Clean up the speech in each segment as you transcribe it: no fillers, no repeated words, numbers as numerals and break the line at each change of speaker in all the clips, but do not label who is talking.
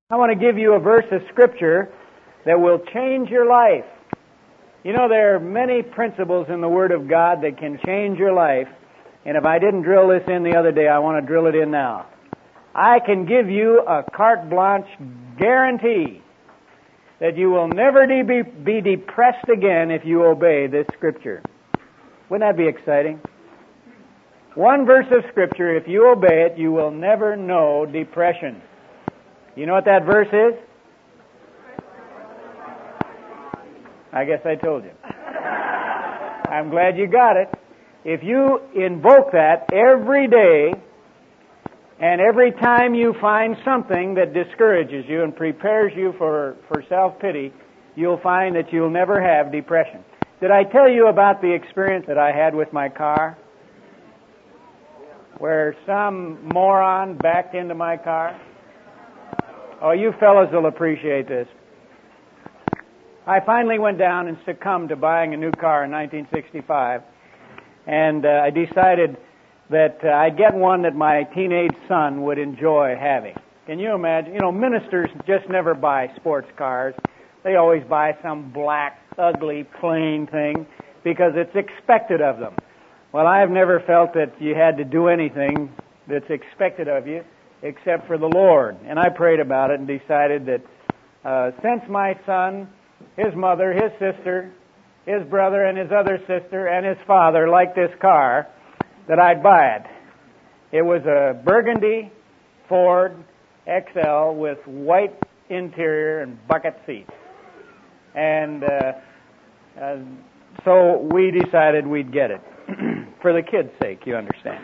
I want to give you a verse of Scripture that will change your life. You know, there are many principles in the Word of God that can change your life. And if I didn't drill this in the other day, I want to drill it in now. I can give you a carte blanche guarantee that you will never be depressed again if you obey this Scripture. Wouldn't that be exciting? One verse of Scripture, if you obey it, you will never know depression. You know what that verse is? I guess I told you. I'm glad you got it. If you invoke that every day, and every time you find something that discourages you and prepares you for self-pity, you'll find that you'll never have depression. Did I tell you about the experience that I had with my car? Where some moron backed into my car? Oh, you fellows will appreciate this. I finally went down and succumbed to buying a new car in 1965. And I decided that I'd get one that my teenage son would enjoy having. Can you imagine? You know, ministers just never buy sports cars. They always buy some black, ugly, plain thing because it's expected of them. Well, I've never felt that you had to do anything that's expected of you except for the Lord. And I prayed about it and decided that since my son, his mother, his sister, his brother, and his other sister, and his father liked this car, that I'd buy it. It was a burgundy Ford XL with white interior and bucket seats. And so we decided we'd get it. For the kids' sake, you understand.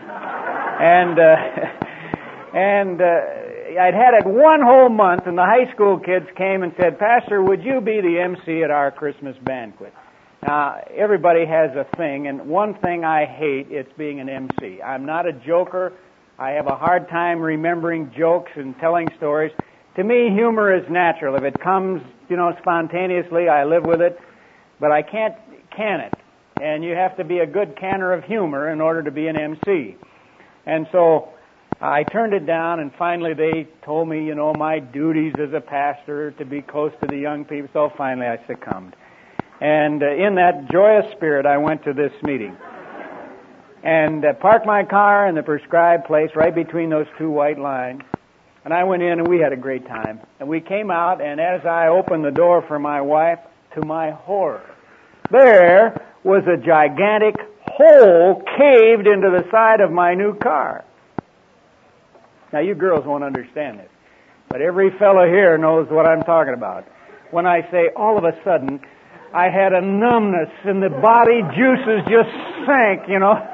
And I'd had it one whole month, and the high school kids came and said, "Pastor, would you be the MC at our Christmas banquet?" Now, everybody has a thing, and one thing I hate, it's being an MC. I'm not a joker. I have a hard time remembering jokes and telling stories. To me, humor is natural. If it comes, spontaneously, I live with it. But I can't can it. And you have to be a good canner of humor in order to be an MC. And so I turned it down, and finally they told me, my duties as a pastor to be close to the young people. So finally I succumbed. And in that joyous spirit, I went to this meeting. And parked my car in the prescribed place right between those two white lines. And I went in, and we had a great time. And we came out, and as I opened the door for my wife, to my horror, there was a gigantic hole caved into the side of my new car. Now, you girls won't understand this, but every fellow here knows what I'm talking about. When I say all of a sudden, I had a numbness and the body juices just sank,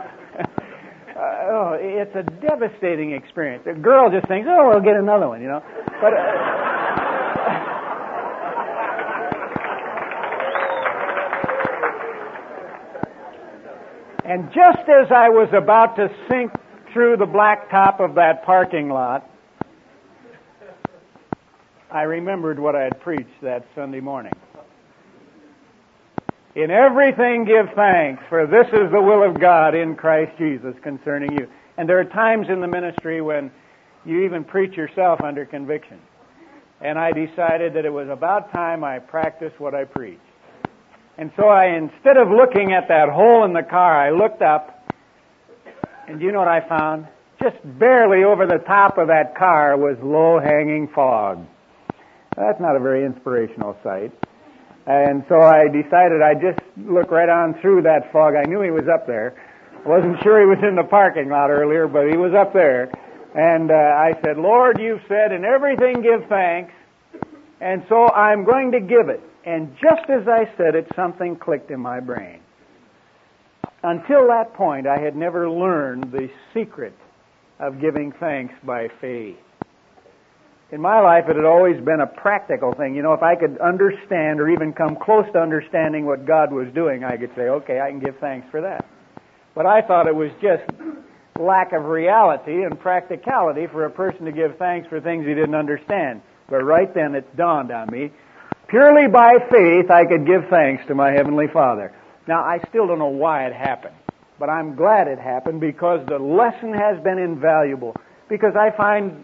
it's a devastating experience. A girl just thinks, we'll get another one, But and just as I was about to sink through the black top of that parking lot, I remembered what I had preached that Sunday morning. In everything give thanks, for this is the will of God in Christ Jesus concerning you. And there are times in the ministry when you even preach yourself under conviction. And I decided that it was about time I practiced what I preached. And so instead of looking at that hole in the car, I looked up, and do you know what I found? Just barely over the top of that car was low-hanging fog. That's not a very inspirational sight. And so I decided I'd just look right on through that fog. I knew he was up there. I wasn't sure he was in the parking lot earlier, but he was up there. And I said, "Lord, you've said, in everything give thanks, and so I'm going to give it." And just as I said it, something clicked in my brain. Until that point, I had never learned the secret of giving thanks by faith. In my life, it had always been a practical thing. If I could understand or even come close to understanding what God was doing, I could say, okay, I can give thanks for that. But I thought it was just lack of reality and practicality for a person to give thanks for things he didn't understand. But right then it dawned on me, purely by faith I could give thanks to my Heavenly Father. Now, I still don't know why it happened, but I'm glad it happened because the lesson has been invaluable. Because I find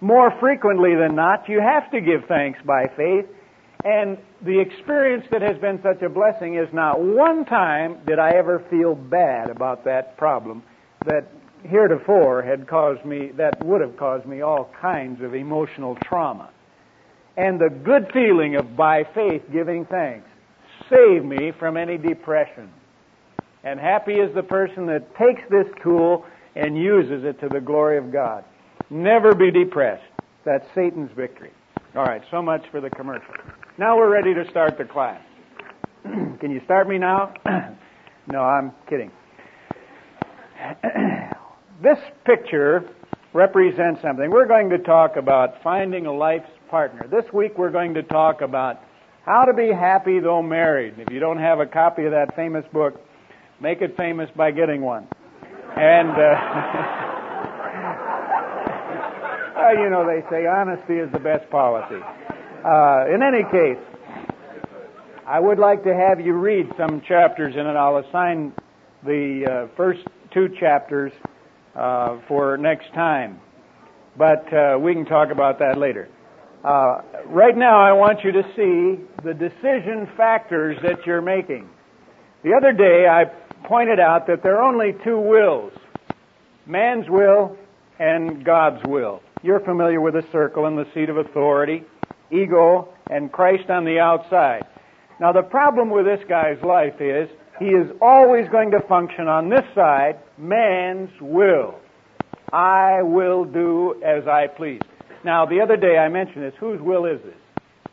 more frequently than not, you have to give thanks by faith. And the experience that has been such a blessing is not one time did I ever feel bad about that problem that heretofore that would have caused me all kinds of emotional trauma. And the good feeling of by faith giving thanks saved me from any depression. And happy is the person that takes this tool and uses it to the glory of God. Never be depressed. That's Satan's victory. All right, so much for the commercial. Now we're ready to start the class. Can you start me now? No, I'm kidding. This picture represents something. We're going to talk about finding a life's partner. This week we're going to talk about how to be happy though married. If you don't have a copy of that famous book, make it famous by getting one. And, you know, they say honesty is the best policy. In any case, I would like to have you read some chapters in it. I'll assign the first two chapters for next time. But we can talk about that later. Right now, I want you to see the decision factors that you're making. The other day, I pointed out that there are only two wills, man's will and God's will. You're familiar with the circle and the seat of authority, ego, and Christ on the outside. Now, the problem with this guy's life is he is always going to function on this side, man's will. I will do as I please. Now, the other day I mentioned this. Whose will is this?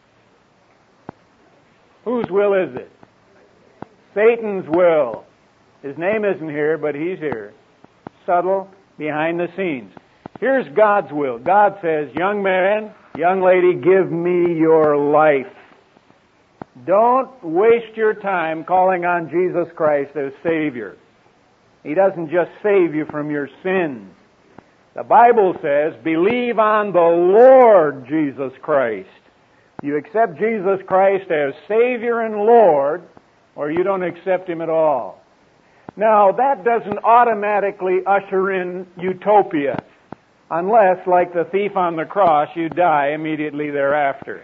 Whose will is it? Satan's will. His name isn't here, but he's here. Subtle, behind the scenes. Here's God's will. God says, young man, young lady, give me your life. Don't waste your time calling on Jesus Christ as Savior. He doesn't just save you from your sins. The Bible says, believe on the Lord Jesus Christ. You accept Jesus Christ as Savior and Lord, or you don't accept Him at all. Now, that doesn't automatically usher in utopia, unless, like the thief on the cross, you die immediately thereafter.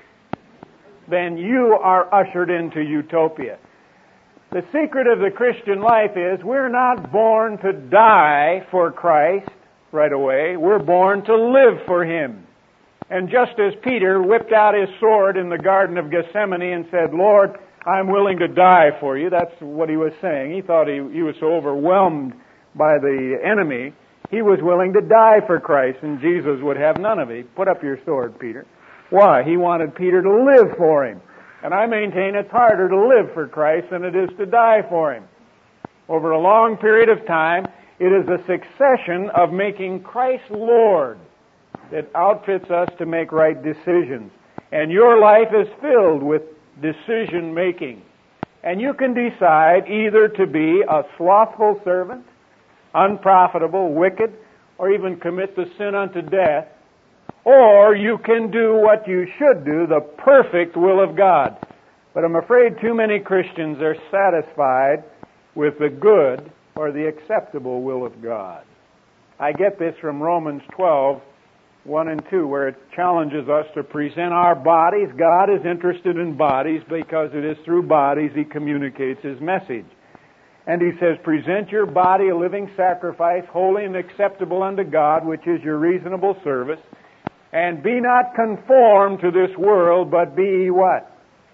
Then you are ushered into utopia. The secret of the Christian life is we're not born to die for Christ right away. We're born to live for Him. And just as Peter whipped out his sword in the Garden of Gethsemane and said, Lord, I'm willing to die for you. That's what he was saying. He thought he was so overwhelmed by the enemy, he was willing to die for Christ, and Jesus would have none of it. Put up your sword, Peter. Why? He wanted Peter to live for Him. And I maintain it's harder to live for Christ than it is to die for Him. Over a long period of time, it is a succession of making Christ Lord that outfits us to make right decisions. And your life is filled with decision making. And you can decide either to be a slothful servant, unprofitable, wicked, or even commit the sin unto death, or you can do what you should do, the perfect will of God. But I'm afraid too many Christians are satisfied with the good or the acceptable will of God. I get this from Romans 12, 1 and 2, where it challenges us to present our bodies. God is interested in bodies because it is through bodies He communicates His message. And He says, present your body a living sacrifice, holy and acceptable unto God, which is your reasonable service. And be not conformed to this world, but be what?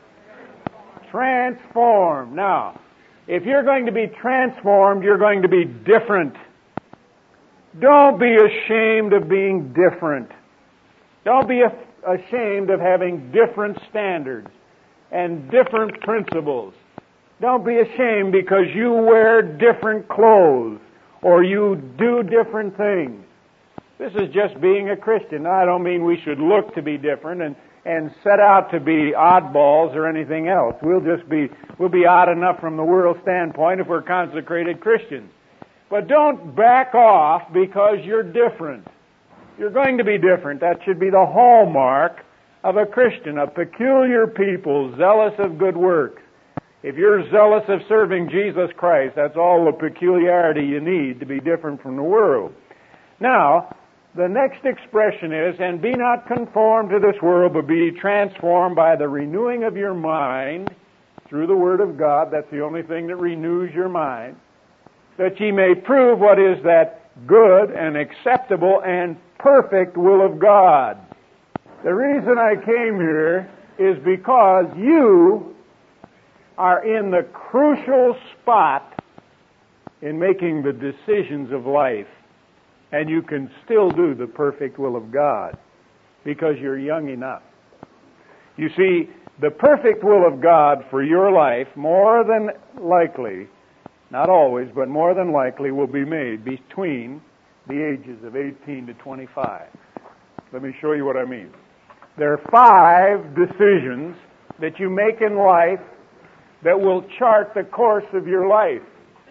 Transformed. Now, if you're going to be transformed, you're going to be different. Don't be ashamed of being different. Don't be ashamed of having different standards and different principles. Don't be ashamed because you wear different clothes or you do different things. This is just being a Christian. Now, I don't mean we should look to be different and set out to be oddballs or anything else. We'll be odd enough from the world standpoint if we're consecrated Christians. But don't back off because you're different. You're going to be different. That should be the hallmark of a Christian, a peculiar people, zealous of good works. If you're zealous of serving Jesus Christ, that's all the peculiarity you need to be different from the world. Now, the next expression is, and be not conformed to this world, but be transformed by the renewing of your mind through the Word of God. That's the only thing that renews your mind. That ye may prove what is that good and acceptable and perfect will of God. The reason I came here is because you are in the crucial spot in making the decisions of life. And you can still do the perfect will of God because you're young enough. You see, the perfect will of God for your life, more than likely, not always, but more than likely, will be made between the ages of 18 to 25. Let me show you what I mean. There are 5 decisions that you make in life that will chart the course of your life.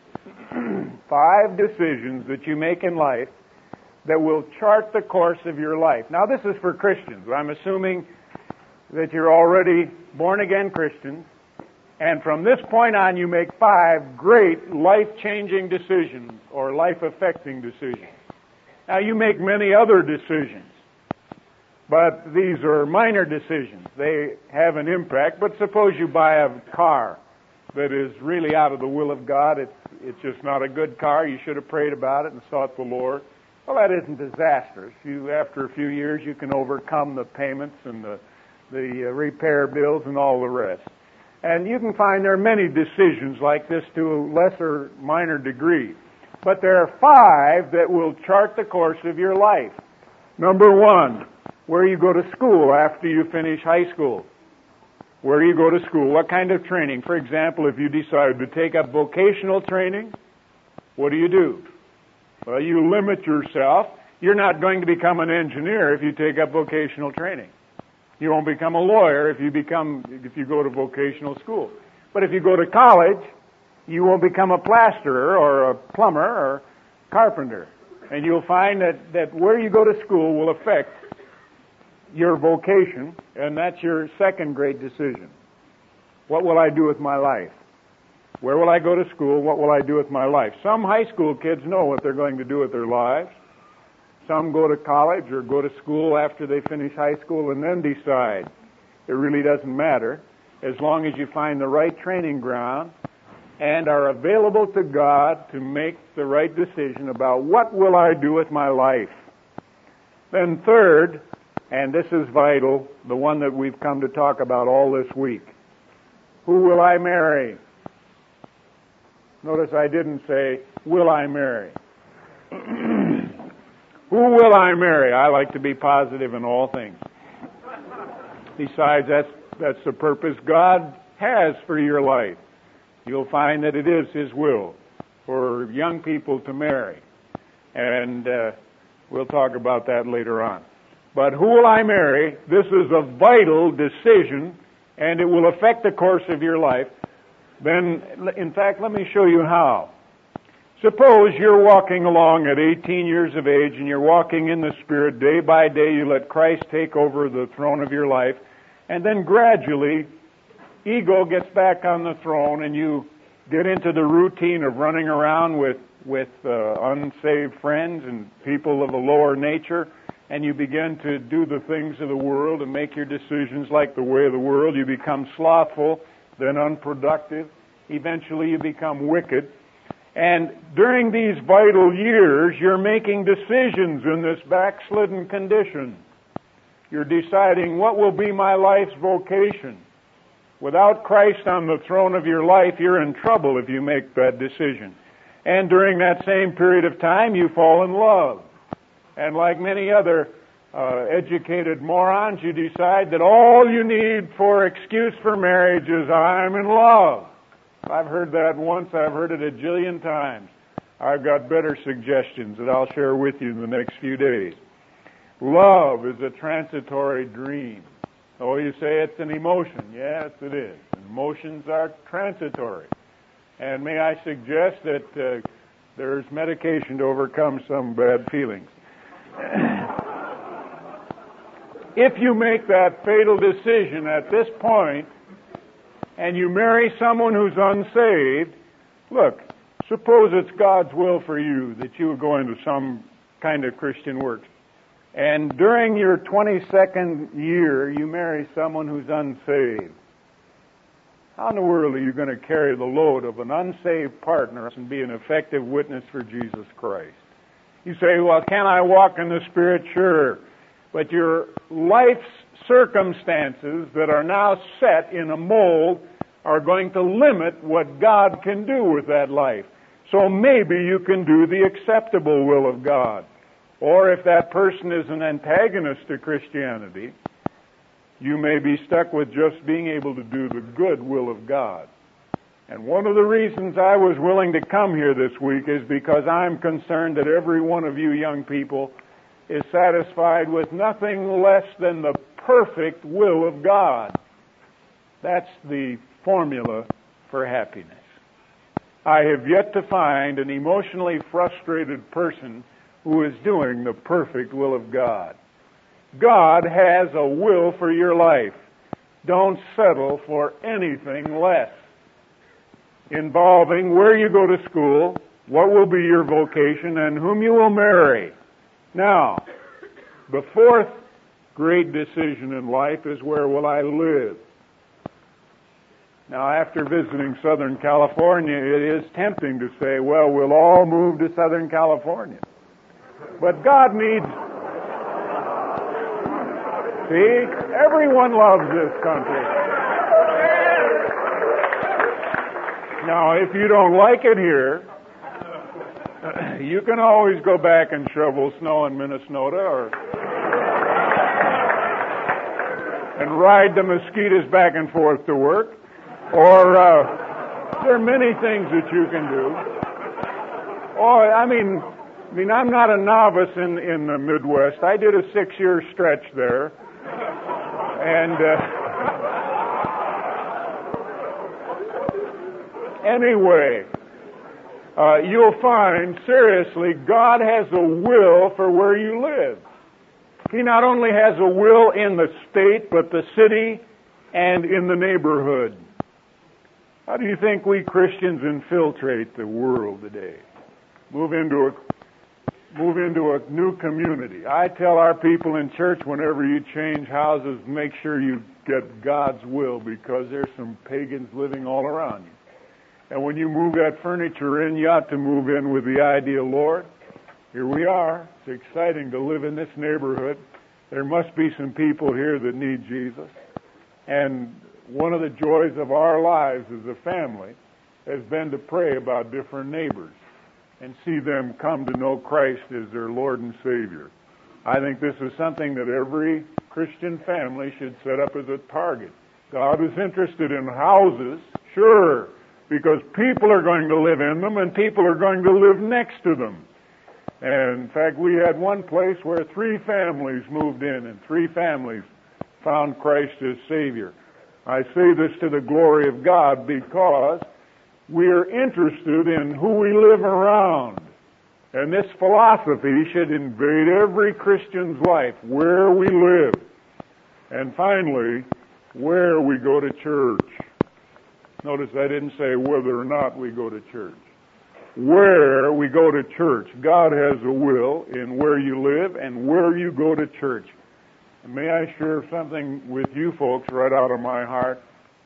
5 decisions that you make in life that will chart the course of your life. Now, this is for Christians. I'm assuming that you're already born-again Christians, and from this point on, you make 5 great life-changing decisions or life-affecting decisions. Now, you make many other decisions, but these are minor decisions. They have an impact, but suppose you buy a car that is really out of the will of God. It's just not a good car. You should have prayed about it and sought the Lord. Well, that isn't disastrous. After a few years, you can overcome the payments and the repair bills and all the rest. And you can find there are many decisions like this to a lesser, minor degree. But there are 5 that will chart the course of your life. Number 1, where you go to school after you finish high school. Where you go to school, what kind of training? For example, if you decide to take up vocational training, what do? Well, you limit yourself. You're not going to become an engineer if you take up vocational training. You won't become a lawyer if you go to vocational school. But if you go to college, you won't become a plasterer or a plumber or carpenter. And you'll find that where you go to school will affect your vocation, and that's your second great decision. What will I do with my life? Where will I go to school? What will I do with my life? Some high school kids know what they're going to do with their lives. Some go to college or go to school after they finish high school and then decide. It really doesn't matter as long as you find the right training ground and are available to God to make the right decision about what will I do with my life. Then third, and this is vital, the one that we've come to talk about all this week. Who will I marry? Notice I didn't say, will I marry? Who will I marry? I like to be positive in all things. Besides, that's the purpose God has for your life. You'll find that it is His will for young people to marry. And we'll talk about that later on. But who will I marry? This is a vital decision, and it will affect the course of your life. Then, in fact, let me show you how. Suppose you're walking along at 18 years of age, and you're walking in the Spirit. Day by day, you let Christ take over the throne of your life, and then gradually, ego gets back on the throne, and you get into the routine of running around with unsaved friends and people of a lower nature, and you begin to do the things of the world and make your decisions like the way of the world. You become slothful, then unproductive. Eventually you become wicked. And during these vital years, you're making decisions in this backslidden condition. You're deciding what will be my life's vocation. Without Christ on the throne of your life, you're in trouble if you make that decision. And during that same period of time, you fall in love. And like many other educated morons, you decide that all you need for excuse for marriage is I'm in love. I've heard that once. I've heard it a jillion times. I've got better suggestions that I'll share with you in the next few days. Love is a transitory dream. Oh, you say it's an emotion. Yes, it is. Emotions are transitory. And may I suggest that there's medication to overcome some bad feelings. If you make that fatal decision at this point, and you marry someone who's unsaved, look, suppose it's God's will for you that you go into some kind of Christian work. and during your 22nd year you marry someone who's unsaved, how in the world are you going to carry the load of an unsaved partner and be an effective witness for Jesus Christ? You say, well, can I walk in the Spirit? Sure. But your life's circumstances that are now set in a mold are going to limit what God can do with that life. So maybe you can do the acceptable will of God. Or if that person is an antagonist to Christianity, you may be stuck with just being able to do the good will of God. And one of the reasons I was willing to come here this week is because I'm concerned that every one of you young people is satisfied with nothing less than the perfect will of God. That's the formula for happiness. I have yet to find an emotionally frustrated person who is doing the perfect will of God. God has a will for your life. Don't settle for anything less. Involving where you go to school, what will be your vocation, and whom you will marry. Now, the fourth great decision in life is, where will I live? Now, after visiting Southern California, it is tempting to say, well, we'll all move to Southern California. But God needs... See, everyone loves this country. Now, if you don't like it here, you can always go back and shovel snow in Minnesota and ride the mosquitoes back and forth to work. Or there are many things that you can do. Oh, I mean, I'm not a novice in the Midwest. I did a 6-year stretch there. And anyway, you'll find, seriously, God has a will for where you live. He not only has a will in the state, but the city and in the neighborhood. How do you think we Christians infiltrate the world today? Move into a new community. I tell our people in church, whenever you change houses, make sure you get God's will, because there's some pagans living all around you. And when you move that furniture in, you ought to move in with the idea, Lord, here we are. It's exciting to live in this neighborhood. There must be some people here that need Jesus. And one of the joys of our lives as a family has been to pray about different neighbors and see them come to know Christ as their Lord and Savior. I think this is something that every Christian family should set up as a target. God is interested in houses, sure, because people are going to live in them and people are going to live next to them. And in fact, we had one place where 3 families moved in and 3 families found Christ as Savior. I say this to the glory of God because we are interested in who we live around. And this philosophy should invade every Christian's life, where we live. And finally, where we go to church. Notice I didn't say whether or not we go to church. Where we go to church. God has a will in where you live and where you go to church. And may I share something with you folks right out of my heart?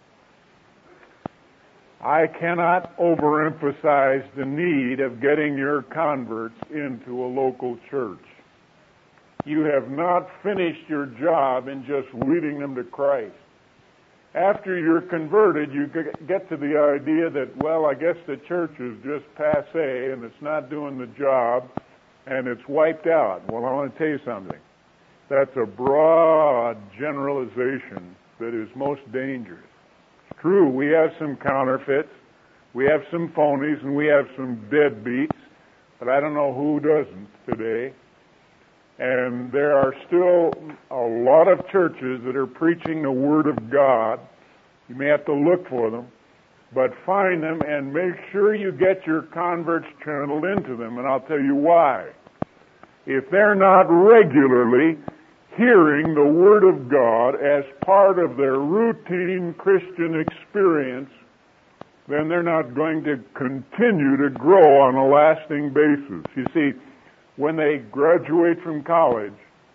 I cannot overemphasize the need of getting your converts into a local church. You have not finished your job in just leading them to Christ. After you're converted, you get to the idea that, well, I guess the church is just passé and it's not doing the job and it's wiped out. Well, I want to tell you something. That's a broad generalization that is most dangerous. It's true, we have some counterfeits, we have some phonies, and we have some deadbeats, but I don't know who doesn't today. And there are still a lot of churches that are preaching the Word of God. You may have to look for them, but find them and make sure you get your converts channeled into them, and I'll tell you why. If they're not regularly hearing the Word of God as part of their routine Christian experience, then they're not going to continue to grow on a lasting basis. You see, when they graduate from college,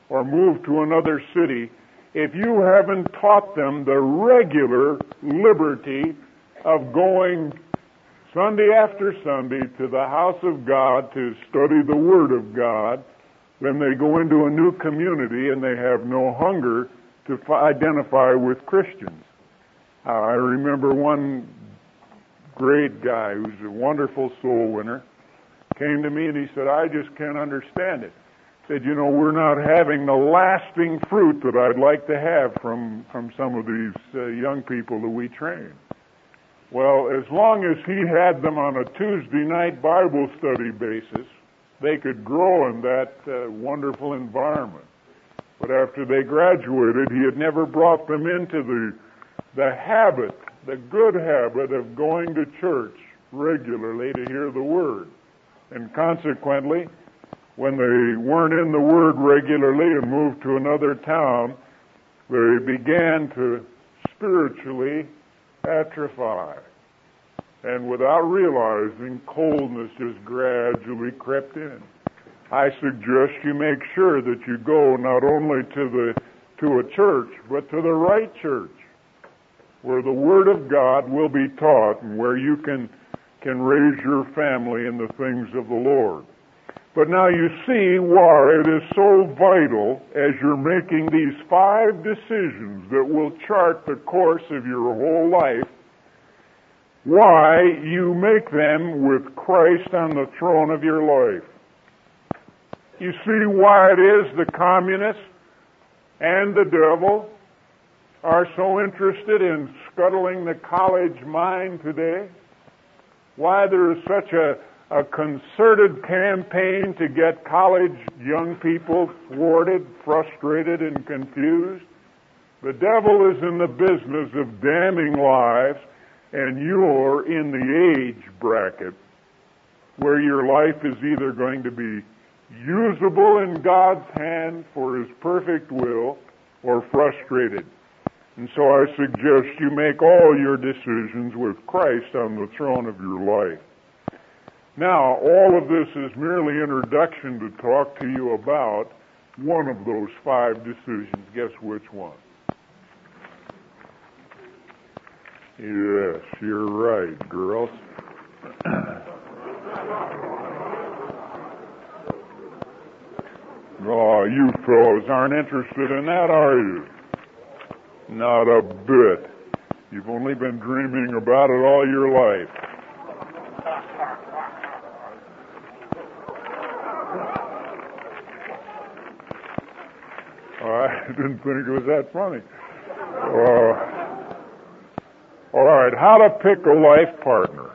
or move to another city if you haven't taught them the regular liberty of going Sunday after Sunday to the house of God to study the Word of God. Then they go into a new community and they have no hunger to identify with Christians. I remember one great guy who's a wonderful soul winner came to me and he said, I just can't understand it. He said, we're not having the lasting fruit that I'd like to have from some of these young people that we train. Well, as long as he had them on a Tuesday night Bible study basis, they could grow in that wonderful environment. But after they graduated, he had never brought them into the habit, the good habit of going to church regularly to hear the Word. And consequently, when they weren't in the Word regularly and moved to another town, they began to spiritually atrophy. And without realizing, coldness just gradually crept in. I suggest you make sure that you go not only to a church, but to the right church, where the Word of God will be taught and where you can raise your family in the things of the Lord. But now you see why it is so vital as you're making these 5 decisions that will chart the course of your whole life, why you make them with Christ on the throne of your life. You see why it is the communists and the devil are so interested in scuttling the college mind today? Why there is such a concerted campaign to get college young people thwarted, frustrated, and confused? The devil is in the business of damning lives, and you're in the age bracket where your life is either going to be usable in God's hand for His perfect will or frustrated. And so I suggest you make all your decisions with Christ on the throne of your life. Now, all of this is merely introduction to talk to you about one of those 5 decisions. Guess which one? Yes, you're right, girls. Oh, you fellows aren't interested in that, are you? Not a bit. You've only been dreaming about it all your life. I didn't think it was that funny. All right, how to pick a life partner.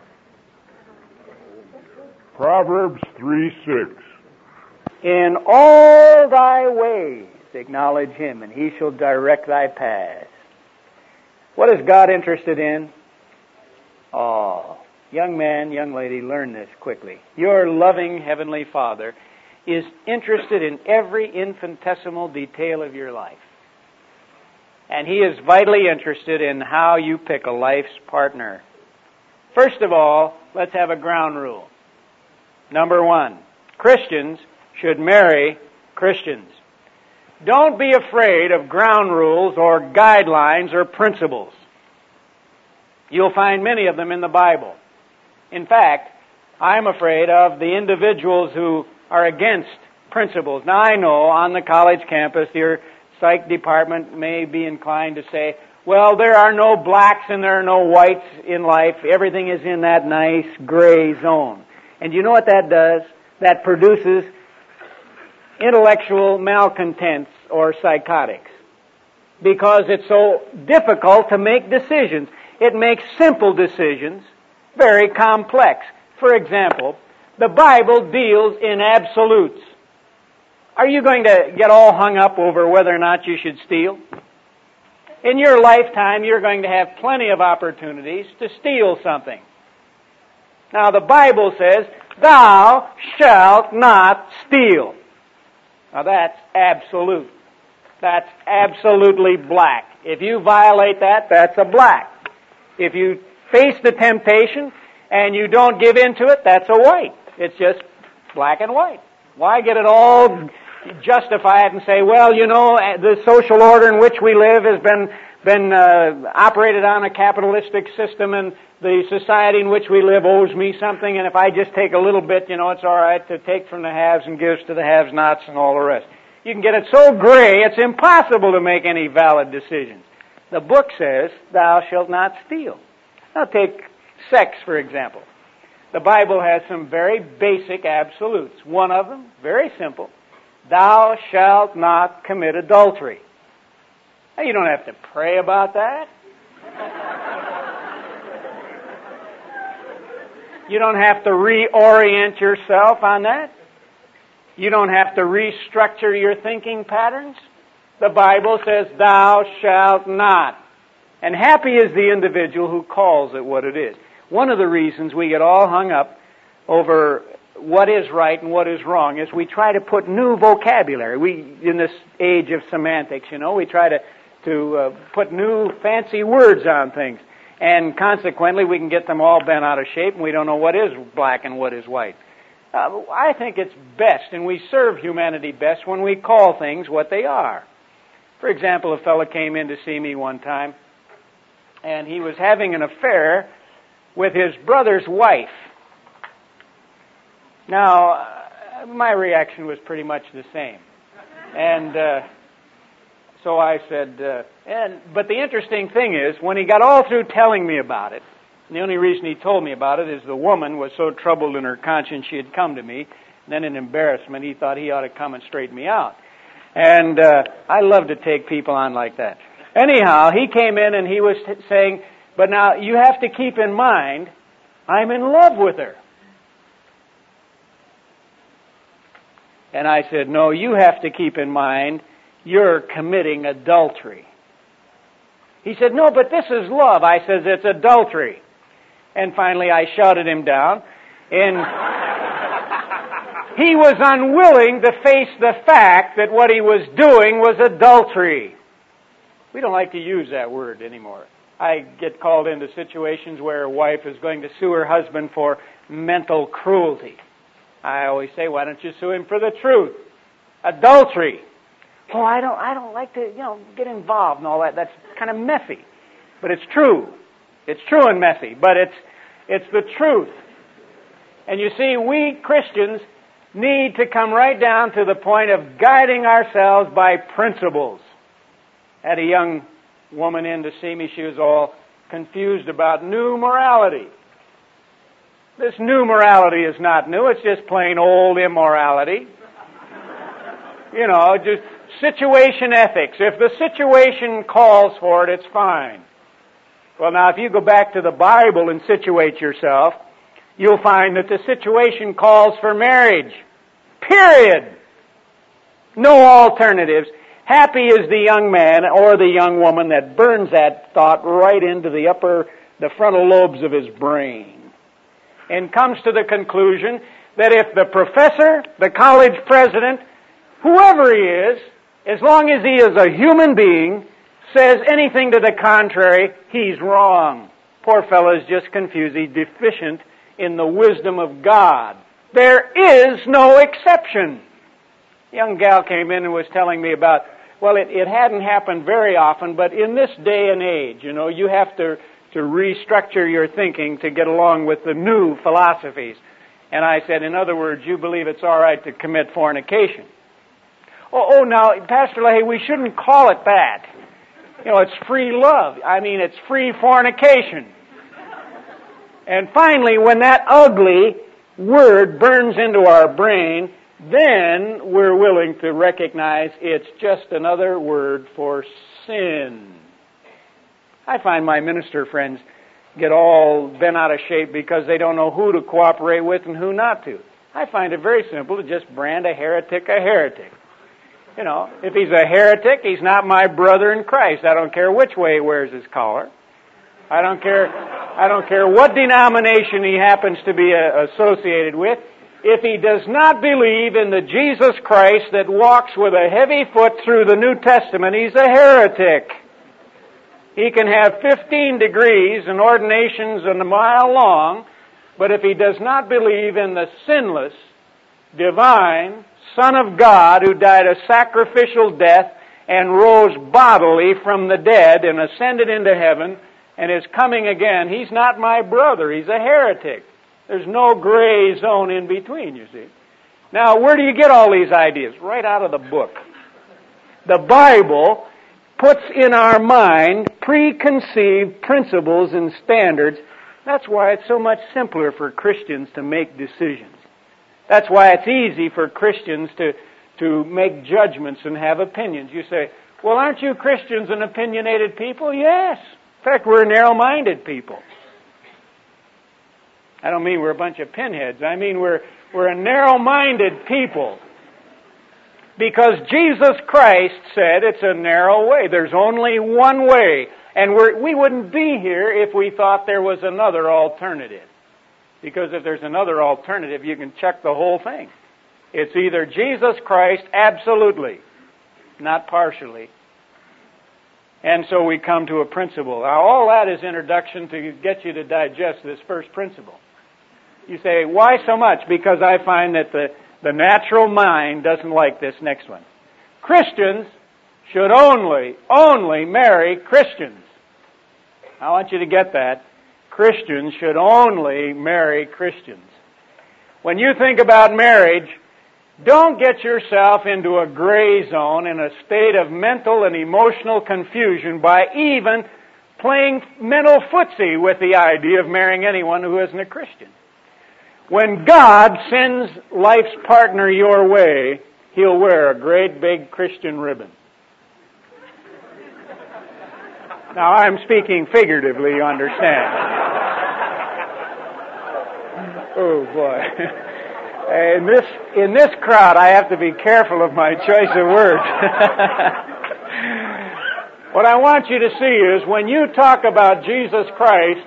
Proverbs 3:6.
In all thy ways acknowledge Him, and He shall direct thy paths. What is God interested in? Oh, young man, young lady, learn this quickly. Your loving Heavenly Father is interested in every infinitesimal detail of your life. And He is vitally interested in how you pick a life's partner. First of all, let's have a ground rule. Number 1, Christians should marry Christians. Don't be afraid of ground rules or guidelines or principles. You'll find many of them in the Bible. In fact, I'm afraid of the individuals who are against principles. Now, I know on the college campus, your psych department may be inclined to say, well, there are no blacks and there are no whites in life. Everything is in that nice gray zone. And you know what that does? That produces intellectual malcontents or psychotics, because it's so difficult to make decisions. It makes simple decisions very complex. For example, the Bible deals in absolutes. Are you going to get all hung up over whether or not you should steal? In your lifetime, you're going to have plenty of opportunities to steal something. Now, the Bible says, thou shalt not steal. Now, that's absolute. That's absolutely black. If you violate that, that's a black. If you face the temptation and you don't give in to it, that's a white. It's just black and white. Why get it all justify it and say, well, you know, the social order in which we live has been operated on a capitalistic system, and the society in which we live owes me something, and if I just take a little bit, you know, it's all right to take from the haves and gives to the have-nots and all the rest. You can get it so gray, it's impossible to make any valid decisions. The book says, thou shalt not steal. Now take sex, for example. The Bible has some very basic absolutes. One of them, very simple, thou shalt not commit adultery. Now, you don't have to pray about that. You don't have to reorient yourself on that. You don't have to restructure your thinking patterns. The Bible says, thou shalt not. And happy is the individual who calls it what it is. One of the reasons we get all hung up over what is right and what is wrong is we try to put new vocabulary. In this age of semantics, you know, we try to put new fancy words on things. And consequently, we can get them all bent out of shape, and we don't know what is black and what is white. I think it's best, and we serve humanity best, when we call things what they are. For example, a fellow came in to see me one time, and he was having an affair with his brother's wife. Now, my reaction was pretty much the same. And so I said, but the interesting thing is, when he got all through telling me about it, and the only reason he told me about it is the woman was so troubled in her conscience she had come to me, and then in embarrassment he thought he ought to come and straighten me out. And I love to take people on like that. Anyhow, he came in and he was saying, but now you have to keep in mind, I'm in love with her. And I said, no, you have to keep in mind, you're committing adultery. He said, no, but this is love. I said, it's adultery. And finally I shouted him down, and he was unwilling to face the fact that what he was doing was adultery. We don't like to use that word anymore. I get called into situations where a wife is going to sue her husband for mental cruelty. I always say, why don't you sue him for the truth? Adultery. Oh, I don't like to, get involved and all that. That's kind of messy. But it's true. It's true and messy, but it's the truth. And you see, we Christians need to come right down to the point of guiding ourselves by principles. I had a young woman in to see me. She was all confused about new morality. This new morality is not new. It's just plain old immorality. Just situation ethics. If the situation calls for it, it's fine. Well, now, if you go back to the Bible and situate yourself, you'll find that the situation calls for marriage. Period. No alternatives. Happy is the young man or the young woman that burns that thought right into the frontal lobes of his brain and comes to the conclusion that if the professor, the college president, whoever he is, as long as he is a human being, says anything to the contrary, he's wrong. Poor fellow is just confused. He's deficient in the wisdom of God. There is no exception. A young gal came in and was telling me about, well, it hadn't happened very often, but in this day and age, you have to restructure your thinking to get along with the new philosophies. And I said, in other words, you believe it's all right to commit fornication. Oh, now, Pastor Leahy, we shouldn't call it that. It's free love. It's free fornication. And finally, when that ugly word burns into our brain, then we're willing to recognize it's just another word for sin. I find my minister friends get all bent out of shape because they don't know who to cooperate with and who not to. I find it very simple to just brand a heretic a heretic. If he's a heretic, he's not my brother in Christ. I don't care which way he wears his collar. I don't care what denomination he happens to be associated with. If he does not believe in the Jesus Christ that walks with a heavy foot through the New Testament, he's a heretic. He can have 15 degrees and ordinations and a mile long, but if he does not believe in the sinless, divine Son of God who died a sacrificial death and rose bodily from the dead and ascended into heaven and is coming again, he's not my brother. He's a heretic. There's no gray zone in between, you see. Now, where do you get all these ideas? Right out of the book. The Bible puts in our mind preconceived principles and standards. That's why it's so much simpler for Christians to make decisions. That's why it's easy for Christians to make judgments and have opinions. You say, well, aren't you Christians an opinionated people? Yes. In fact, we're narrow-minded people. I don't mean we're a bunch of pinheads. I mean we're a narrow-minded people. Because Jesus Christ said it's a narrow way. There's only one way. And we wouldn't be here if we thought there was another alternative. Because if there's another alternative, you can check the whole thing. It's either Jesus Christ absolutely, not partially. And so we come to a principle. Now, all that is introduction to get you to digest this first principle. You say, why so much? Because I find that the natural mind doesn't like this next one. Christians should only marry Christians. I want you to get that. Christians should only marry Christians. When you think about marriage, don't get yourself into a gray zone in a state of mental and emotional confusion by even playing mental footsie with the idea of marrying anyone who isn't a Christian. When God sends life's partner your way, He'll wear a great big Christian ribbon. Now, I'm speaking figuratively, you understand. Oh, boy. In this crowd, I have to be careful of my choice of words. What I want you to see is when you talk about Jesus Christ,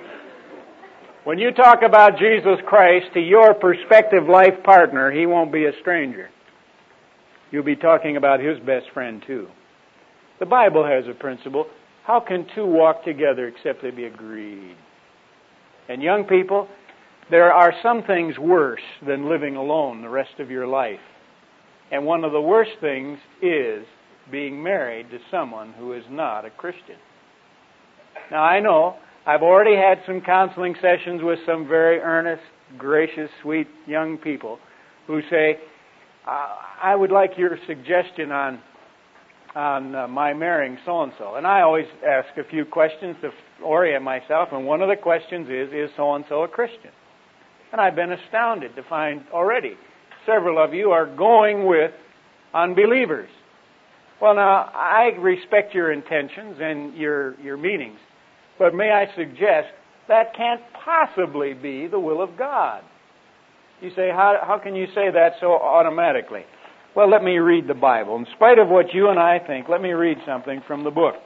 to your prospective life partner, he won't be a stranger. You'll be talking about his best friend, too. The Bible has a principle. How can two walk together except they be agreed? And young people, there are some things worse than living alone the rest of your life. And one of the worst things is being married to someone who is not a Christian. Now, I know I've already had some counseling sessions with some very earnest, gracious, sweet young people who say, I would like your suggestion on my marrying so-and-so. And I always ask a few questions to orient myself, and one of the questions is so-and-so a Christian? And I've been astounded to find already several of you are going with unbelievers. Well, now, I respect your intentions and your meanings, but may I suggest that can't possibly be the will of God. You say, how can you say that so automatically? Well, let me read the Bible. In spite of what you and I think, let me read something from the book.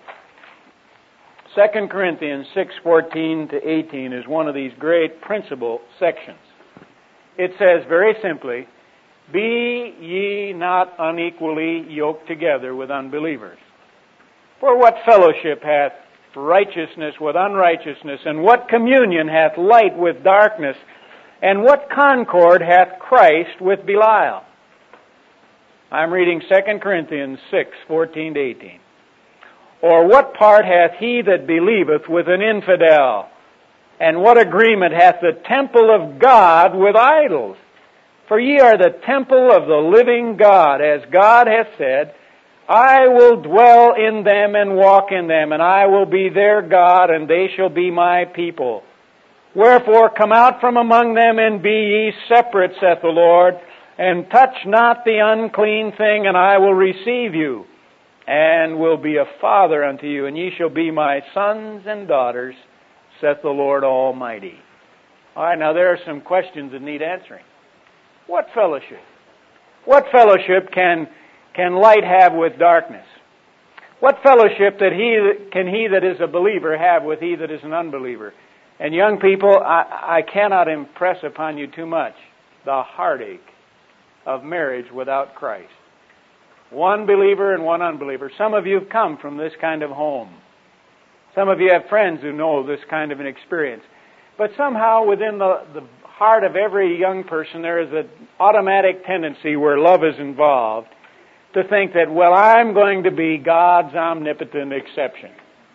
2 Corinthians 6:14 to 18 is one of these great principle sections. It says very simply, be ye not unequally yoked together with unbelievers. For what fellowship hath righteousness with unrighteousness, and what communion hath light with darkness, and what concord hath Christ with Belial? I'm reading 2 Corinthians 6:14 to 18. Or what part hath he that believeth with an infidel? And what agreement hath the temple of God with idols? For ye are the temple of the living God, as God hath said, I will dwell in them and walk in them, and I will be their God, and they shall be my people. Wherefore come out from among them, and be ye separate, saith the Lord, and touch not the unclean thing, and I will receive you, and will be a father unto you, and ye shall be my sons and daughters, saith the Lord Almighty. All right, now there are some questions that need answering. What fellowship? What fellowship can light have with darkness? What fellowship can he that is a believer have with he that is an unbeliever? And young people, I cannot impress upon you too much the heartache of marriage without Christ. One believer and one unbeliever. Some of you have come from this kind of home. Some of you have friends who know this kind of an experience. But somehow within the heart of every young person there is an automatic tendency where love is involved to think that, well, I'm going to be God's omnipotent exception.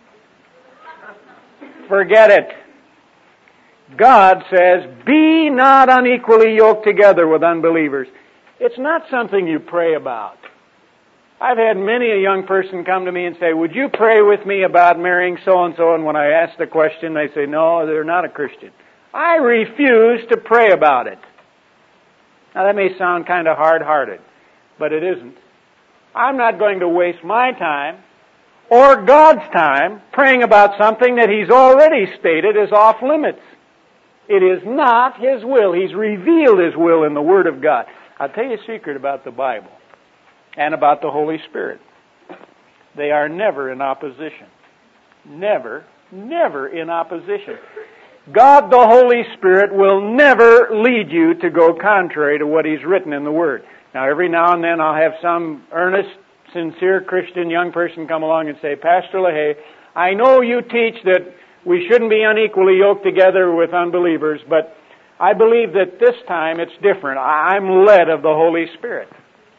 Forget it. God says, be not unequally yoked together with unbelievers. It's not something you pray about. I've had many a young person come to me and say, would you pray with me about marrying so-and-so? And when I ask the question, they say, no, they're not a Christian. I refuse to pray about it. Now that may sound kind of hard-hearted, but it isn't. I'm not going to waste my time or God's time praying about something that He's already stated is off limits. It is not His will. He's revealed His will in the Word of God. I'll tell you a secret about the Bible and about the Holy Spirit. They are never in opposition. Never in opposition. God the Holy Spirit will never lead you to go contrary to what He's written in the Word. Now, every now and then I'll have some earnest, sincere Christian young person come along and say, Pastor LaHaye, I know you teach that we shouldn't be unequally yoked together with unbelievers, but I believe that this time it's different. I'm led of the Holy Spirit.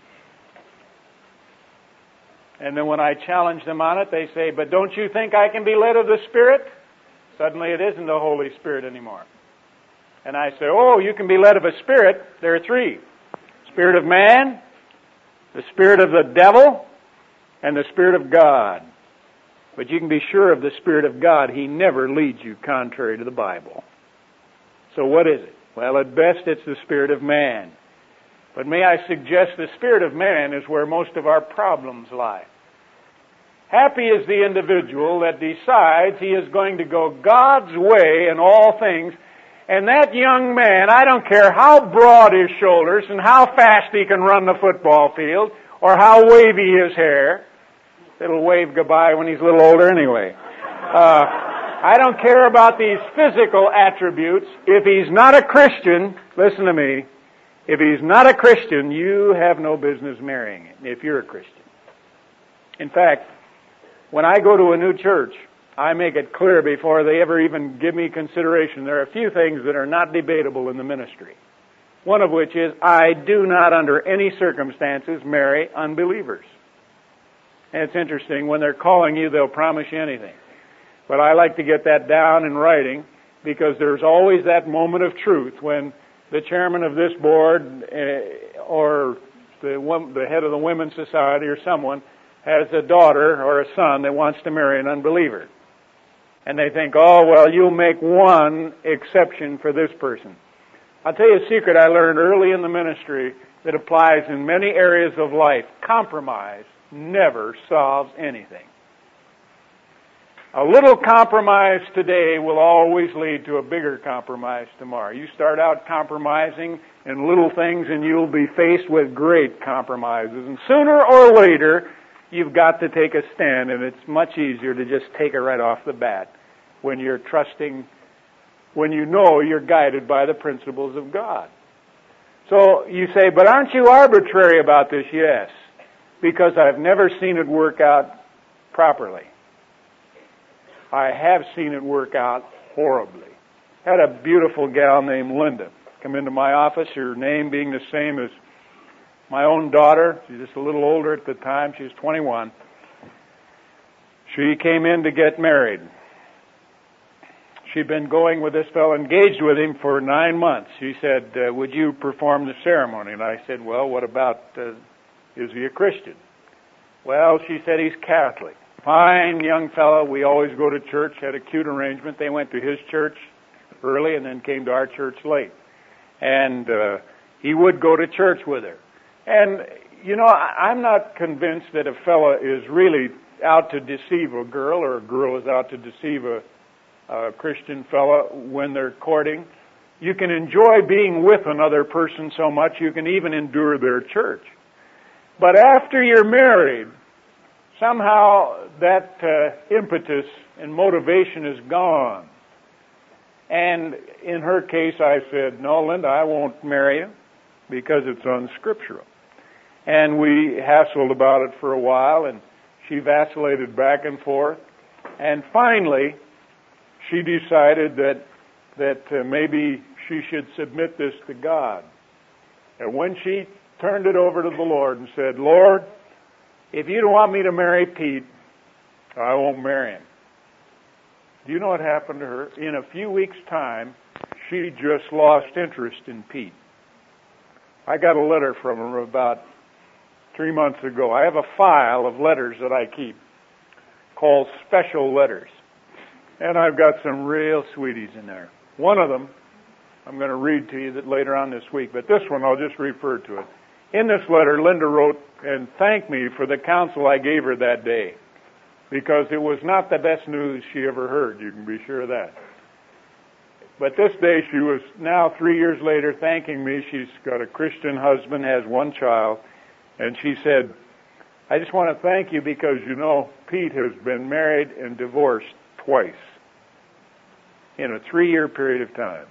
And then when I challenge them on it, they say, but don't you think I can be led of the Spirit? Suddenly it isn't the Holy Spirit anymore. And I say, oh, you can be led of a spirit. There are three. Spirit of man, the spirit of the devil, and the Spirit of God. But you can be sure of the Spirit of God. He never leads you contrary to the Bible. So what is it? Well, at best it's the spirit of man. But may I suggest the spirit of man is where most of our problems lie. Happy is the individual that decides he is going to go God's way in all things. And that young man, I don't care how broad his shoulders and how fast he can run the football field or how wavy his hair. It'll wave goodbye when he's a little older anyway. I don't care about these physical attributes. If he's not a Christian, listen to me, if he's not a Christian, you have no business marrying him if you're a Christian. In fact, when I go to a new church, I make it clear before they ever even give me consideration, there are a few things that are not debatable in the ministry. One of which is, I do not under any circumstances marry unbelievers. And it's interesting, when they're calling you, they'll promise you anything. But I like to get that down in writing because there's always that moment of truth when the chairman of this board or the head of the Women's Society or someone has a daughter or a son that wants to marry an unbeliever. And they think, oh, well, you'll make one exception for this person. I'll tell you a secret I learned early in the ministry that applies in many areas of life. Compromise never solves anything. A little compromise today will always lead to a bigger compromise tomorrow. You start out compromising in little things and you'll be faced with great compromises. And sooner or later, you've got to take a stand, and it's much easier to just take it right off the bat when you're trusting, when you know you're guided by the principles of God. So you say, but aren't you arbitrary about this? Yes, because I've never seen it work out properly. I have seen it work out horribly. Had a beautiful gal named Linda come into my office, her name being the same as my own daughter. She's just a little older at the time. She was 21. She came in to get married. She'd been going with this fellow, engaged with him for 9 months. She said, would you perform the ceremony? And I said, well, what about, is he a Christian? Well, she said he's Catholic. Fine young fellow. We always go to church, had a cute arrangement. They went to his church early and then came to our church late. And he would go to church with her. And, you know, I'm not convinced that a fellow is really out to deceive a girl or a girl is out to deceive a Christian fellow when they're courting. You can enjoy being with another person so much you can even endure their church. But after you're married, somehow that impetus and motivation is gone. And in her case, I said, no, Linda, I won't marry you because it's unscriptural. And we hassled about it for a while, and she vacillated back and forth. And finally, she decided that maybe
she should submit this to God. And when she turned it over to the Lord and said, Lord, if you don't want me to marry Pete, I won't marry him. Do you know what happened to her? In a few weeks' time, she just lost interest in Pete. I got a letter from her about 3 months ago. I have a file of letters that I keep called special letters. And I've got some real sweeties in there. One of them I'm going to read to you that later on this week, but this one I'll just refer to it. In this letter, Linda wrote and thanked me for the counsel I gave her that day, because it was not the best news she ever heard, you can be sure of that. But this day she was now 3 years later thanking me. She's got a Christian husband, has one child, and she said, I just want to thank you because, you know, Pete has been married and divorced twice in a 3-year period of time.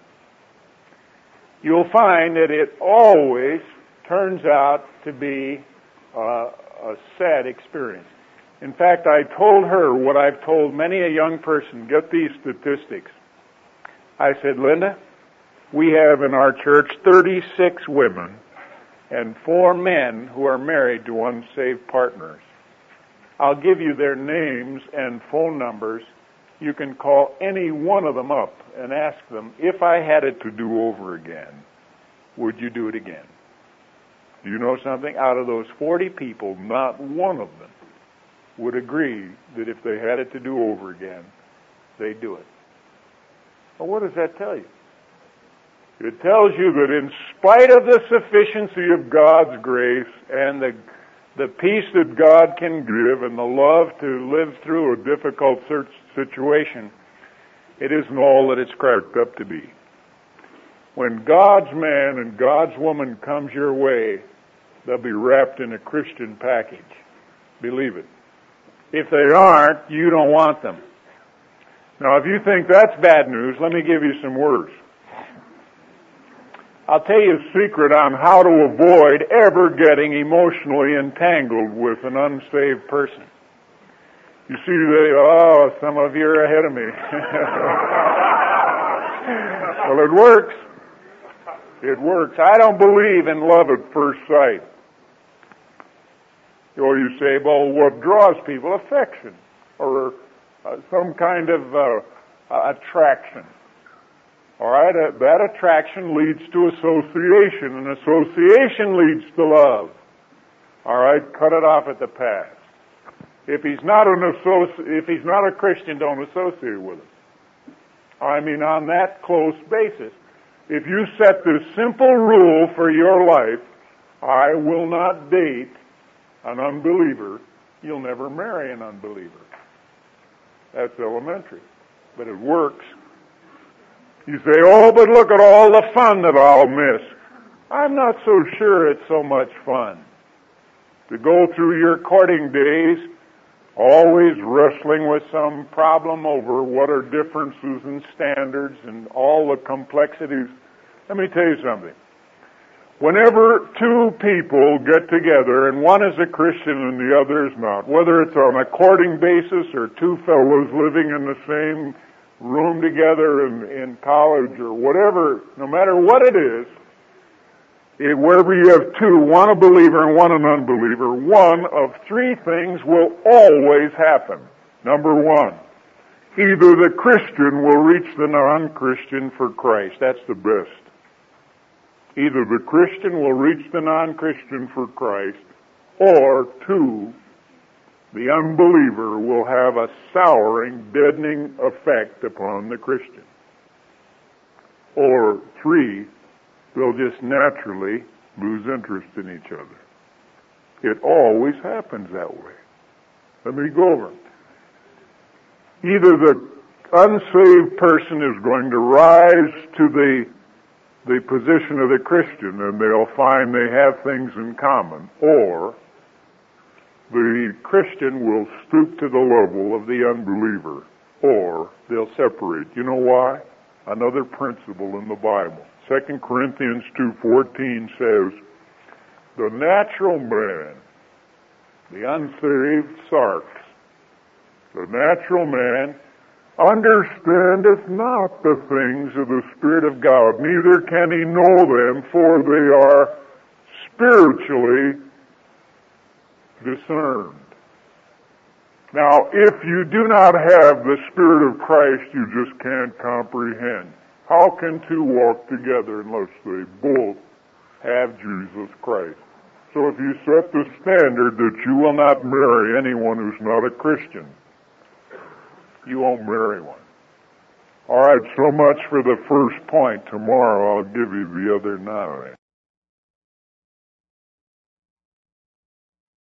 You'll find that it always turns out to be a sad experience. In fact, I told her what I've told many a young person. Get these statistics. I said, Linda, we have in our church 36 women and 4 men who are married to unsaved partners. I'll give you their names and phone numbers. You can call any one of them up and ask them, if I had it to do over again, would you do it again? Do you know something? Out of those 40 people, not one of them would agree that if they had it to do over again, they'd do it. Well, what does that tell you? It tells you that in spite of the sufficiency of God's grace and the peace that God can give and the love to live through a difficult situation, it isn't all that it's cracked up to be. When God's man and God's woman comes your way, they'll be wrapped in a Christian package. Believe it. If they aren't, you don't want them. Now, if you think that's bad news, let me give you some words. I'll tell you a secret on how to avoid ever getting emotionally entangled with an unsaved person. You see, some of you are ahead of me. Well, it works. It works. I don't believe in love at first sight. Or you say, well, what draws people? Affection or some kind of attraction. All right, that attraction leads to association, and association leads to love. All right, cut it off at the pass. If he's not a Christian, don't associate with him. I mean, on that close basis. If you set this simple rule for your life, I will not date an unbeliever, you'll never marry an unbeliever. That's elementary, but it works. You say, oh, but look at all the fun that I'll miss. I'm not so sure it's so much fun to go through your courting days always wrestling with some problem over what are differences in standards and all the complexities. Let me tell you something. Whenever two people get together and one is a Christian and the other is not, whether it's on a courting basis or two fellows living in the same room together in college or whatever, no matter what it is, wherever you have two, one a believer and one an unbeliever, one of 3 things will always happen. Number 1, either the Christian will reach the non-Christian for Christ. That's the best. Either the Christian will reach the non-Christian for Christ, or 2, the unbeliever will have a souring, deadening effect upon the Christian. Or 3, they'll just naturally lose interest in each other. It always happens that way. Let me go over it. Either the unsaved person is going to rise to the position of the Christian and they'll find they have things in common, or the Christian will stoop to the level of the unbeliever, or they'll separate. You know why? Another principle in the Bible. 2 Corinthians 2:14 says, the natural man, the unsaved sarx, the natural man understandeth not the things of the Spirit of God, neither can he know them, for they are spiritually discerned. Now, if you do not have the Spirit of Christ, you just can't comprehend. How can two walk together unless they both have Jesus Christ? So if you set the standard that you will not marry anyone who's not a Christian, you won't marry one. All right, so much for the first point. Tomorrow I'll give you the other 9.